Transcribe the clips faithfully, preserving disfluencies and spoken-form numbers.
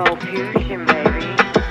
Slow fusion, baby.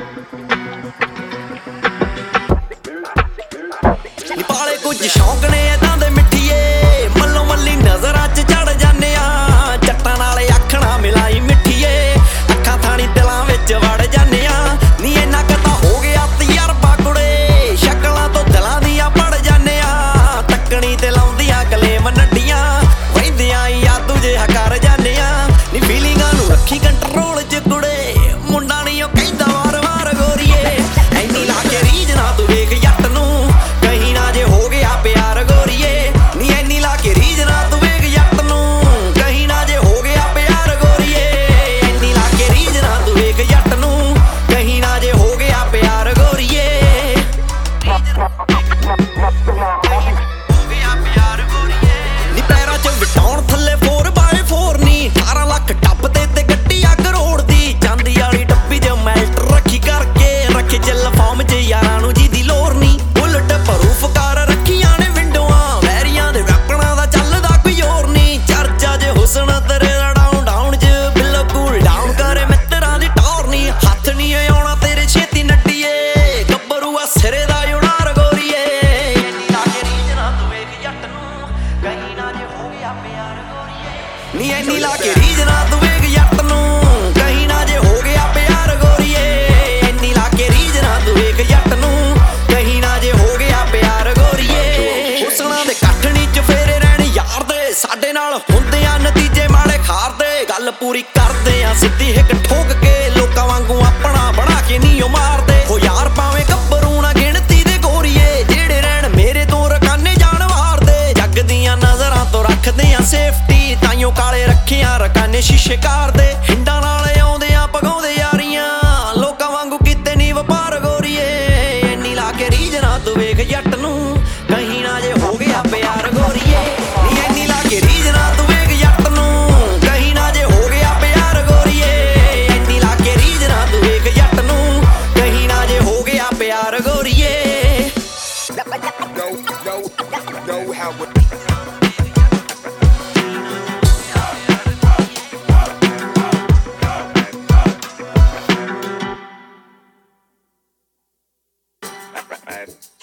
ਪਾਲੇ ਕੁਝ ਸ਼ੌਂਕ ਨੇ ਏਦਾਂ ਦੇ ਮਿੱਠੀਏ ਮੱਲੋ ਮੱਲੀ ਨਜ਼ਰਾਂ 'ਚ ਚੜ ਜਾਂਦੇ ਆ ਜੱਟਾਂ ਨਾਲ ਆਖਣਾ ਮਿਲਾਈ ਮਿੱਠੀਏ ਅੱਖਾਂ ਥਾਣੀ ਦਿਲਾਂ ਵਿੱਚ ਵੜ ਜਾਂਦੇ ਆ ਨੀ ਇੰਨਾ ਕੁ ਤਾਂ ਹੋ ਗਿਆ ਤਜਰਬਾ ਕੁੜੇ ਸ਼ਕਲਾਂ ਤੋਂ ਦਿਲਾਂ ਦੀਆਂ ਪੜ ਜਾਂਦੇ ਆ ਤੱਕਣੀ ਤੇ ਲਾਉਂਦੀਆਂ ਕਲੇਮ ਨੱਡੀਆਂ ਵਹਿੰਦਿਆਂ ਆ ਦੂਜੇ ਕਰ ਜਾਂਦੇ ਆ ਨੀ ਫੀਲਿੰਗਾਂ ਨੂੰ ਰੱਖੀ ਕੰਟਰੋਲ 'ਚ ਕੁੜੇ ਮੁੰਡਾ ਨੀ ਉਹ ਕਹਿੰਦਾ ਵਾਰ ਵਾਰ ਗੋਰੀਏ ਐਨੀ ਲਾ ਕੇ ਰੀਝ ਨਾ ਤੂੰ ਵੇਖ ਜੱਟ ਨੂੰ ਕਹੀਂ ਨਾ ਜੇ ਹੋ ਗਿਆ ਪਿਆਰ ਗੋਰੀਏ ਨੀ ਐਨੀ ਲਾ ਕੇ ਰੀਝ ਨਾ ਤੂੰ ਵੇਖ ਜੱਟ ਨੂੰ ਕਹੀਂ ਨਾ ਜੇ ਹੋ ਗਿਆ ਪਿਆਰ ਗੋਰੀਏ ਐਨੀ ਲਾ ਕੇ ਰੀਝ ਨਾ ਤੂੰ ਵੇਖ ਜੱਟ ਨੂੰ ਕਹੀਂ ਨਾ ਜੇ ਹੋ ਗਿਆ ਪਿਆਰ ਗੋਰੀਏ ਨੀ ਪੈਰਾਂ 'ਚ ਵਟਾਉਣ ਥੱਲੇ ਫੋਰ ਬਾਏ ਫੋਰ ਨੀ ਅਠਾਰਾਂ ਲੱਖ ਟੱਪਦੇ ਤੇ ਗੱਡੀ ਆ ਕਰੋੜ ਦੀ ਚਾਂਦੀ ਵਾਲੀ ਡੱਬੀ 'ਚ ਮੈਲਟ ਰੱਖੀ ਕਰਕੇ ਰੱਖੇ ਚੱਲ ਫਾਰਮ 'ਚ ਯਾਰਾਂ ਨੂੰ ਜਿਹਦੀ ਲੋੜ ਨੀ ਬੁਲਟ ਪ੍ਰੂਫ ਕਾਰ ਰੱਖੀਆਂ ਨੇ ਵਿੰਡੋਆਂ ਵੈਰੀਆਂ ਦੇ ਵੈਪਨਾਂ ਦਾ ਚੱਲਦਾ ਕੋਈ ਹੋਰ ਨੀ ਚਰਚਾ ਜੇ ਹੁਸਨ ਤੇਰੇ ਡਾਊਨ ਡਾਊਨ 'ਚ ਬਿੱਲੋ ਕੂਲ ਡਾਊਨ ਕਰੇ ਮਿੱਤਰਾਂ ਦੀ ਟੌਰ ਨੀ ਹੱਥ ਨੀ ਆਉਣਾ ਤੇਰੇ ਛੇਤੀ ਨੱਡੀਏ ਗੱਭਰੂ ਆ ਸਿਰੇ ਦਾ ਯੁਨਾਰ ਗੋਰੀਏ ਐਨੀ ਲਾ ਕੇ ਰੀਝ ਨਾ ਤੂੰ ਵੇਖ ਜੱਟ ਨੂੰ ਕਹੀਂ ਨਾ ਜੇ ਹੋ ਗਿਆ ਪਿਆਰ ਗੋਰੀਏ ਨੀ ਐਨੀ ਲਾ ਕੇ ਰੀਝ ਨਾ ਤੂੰ ਵੇਖ ਜੱਟ ਨੂੰ ਕਹੀਂ ਨਾ ਜੇ ਹੋ ਗਿਆ ਪਿਆਰ ਗੋਰੀਏ ਐਨੀ ਲਾ ਕੇ ਰੀਝ ਨਾ ਤੂੰ ਵੇਖ ਜੱਟ ਨੂੰ ਕਹੀਂ ਨਾ ਜੇ ਹੋ ਗਿਆ ਪਿਆਰ ਗੋਰੀਏ ਹੁਸਨਾਂ ਦੇ ਕੱਠਣੀ 'ਚ ਫੇਰੇ ਰਹਿਣ ਯਾਰ ਦੇ ਸਾਡੇ ਨਾਲ ਹੁੰਦੇ ਆ ਨਤੀਜੇ ਮਾੜੇ ਖਾਰਦੇ ਗੱਲ ਪੂਰੀ ਕਰਦੇ ਆ ਸਿੱਧੀ ਹਿੱਕ ਠੋਕ ਕੇ ਲੋਕਾਂ ਵਾਂਗੂ ਆਪਣਾ ਬਣਾ ਕੇ ਨੀ ਉਹ ਮਾਰਦੇ ਹੋ ਯਾਰ ਭਾਵੇਂ ਗੱਭਰੂ ਨਾ ਗਿਣਤੀ ਦੇ ਗੋਰੀਏ ਜਿਹੜੇ ਰਹਿਣ ਮੇਰੇ ਤੋਂ ਰਕਾਨੇ ਜਾਣ ਵਾਰਦੇ ਜੱਗ ਦੀਆਂ ਨਜ਼ਰਾਂ ਤੋਂ ਰੱਖਦੇ ਆ ਸੇਫਟੀ ਤਾਈਓ ਕਾਲੇ ਰੱਖਿਆ ਰਕਾਨੇ ਸ਼ੀਸ਼ੇ ਕਾਰਦੇ ਹਿੰਡਾਂ ਨਾਲ ਆਉਂਦੇ ਆ ਪਗਾਉਂਦੇ ਯਾਰੀਆਂ ਲੋਕਾਂ ਵਾਂਗੂ ਕੀਤੇ ਨੀ ਵਪਾਰ ਗੋਰੀਏ ਐਨੀ ਲਾ ਕੇ ਰੀਝ ਨਾ ਤੂੰ ਵੇਖ ਜੱਟ ਨੂੰ ਕਹੀਂ ਨਾ ਜੇ ਹੋ ਗਿਆ ਪਿਆਰ ਗੋਰੀਏ ਨੀ ਐਨੀ ਲਾ ਕੇ ਰੀਝ ਨਾ ਤੂੰ ਵੇਖ ਜੱਟ ਨੂੰ ਕਹੀਂ ਨਾ ਜੇ ਹੋ ਗਿਆ ਪਿਆਰ ਗੋਰੀਏ ਐਨੀ ਲਾ ਕੇ ਰੀਝ ਨਾ ਤੂੰ ਵੇਖ ਜੱਟ ਨੂੰ ਕਹੀਂ ਨਾ ਜੇ ਹੋ ਗਿਆ ਪਿਆਰ ਗੋਰੀਏ know, know, know how it Right.